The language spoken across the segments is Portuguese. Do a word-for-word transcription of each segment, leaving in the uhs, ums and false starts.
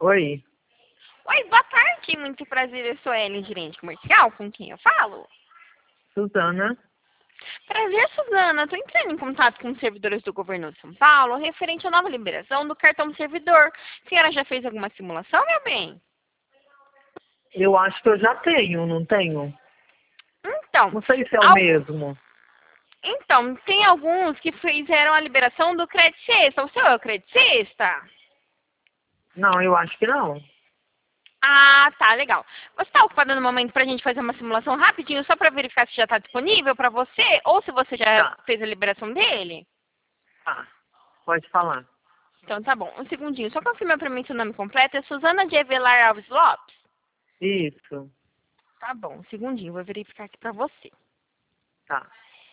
Oi, Oi, boa tarde, muito prazer, eu sou a Ellen, gerente comercial, com quem eu falo? Suzana. Prazer, Suzana, estou entrando em contato com os servidores do governo de São Paulo referente à nova liberação do cartão servidor. A senhora já fez alguma simulação, meu bem? Eu acho que eu já tenho, não tenho? Então, Não sei se é o al- mesmo. então, tem alguns que fizeram a liberação do Credit Sexta. O seu é o Credit Sexta? Não, eu acho que não. Ah, tá, legal. Você está ocupada no momento para a gente fazer uma simulação rapidinho, só para verificar se já está disponível para você, ou se você já Tá, fez a liberação dele? tá. Pode falar. Então tá bom, um segundinho. Só confirma pra mim seu nome completo. É Suzana de Avelar Alves Lopes? Isso, Tá bom, um segundinho. Vou verificar aqui pra você. tá.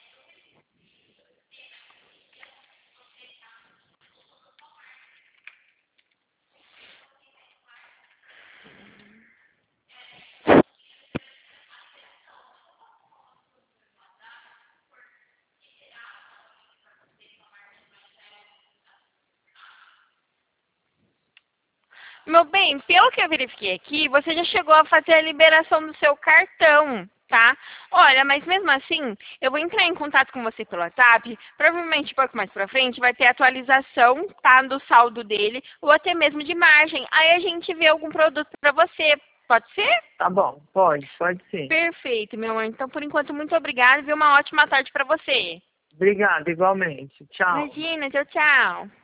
Meu bem, pelo que eu verifiquei aqui, você já chegou a fazer a liberação do seu cartão, tá? Olha, mas mesmo assim, eu vou entrar em contato com você pelo WhatsApp. Provavelmente, um pouco mais pra frente, vai ter atualização, tá? Do saldo dele, ou até mesmo de margem. Aí a gente vê algum produto pra você. Pode ser? Tá bom, pode, pode sim. Perfeito, meu amor. Então, por enquanto, muito obrigada e uma ótima tarde pra você. Obrigada, igualmente. Tchau. Imagina, tchau, tchau.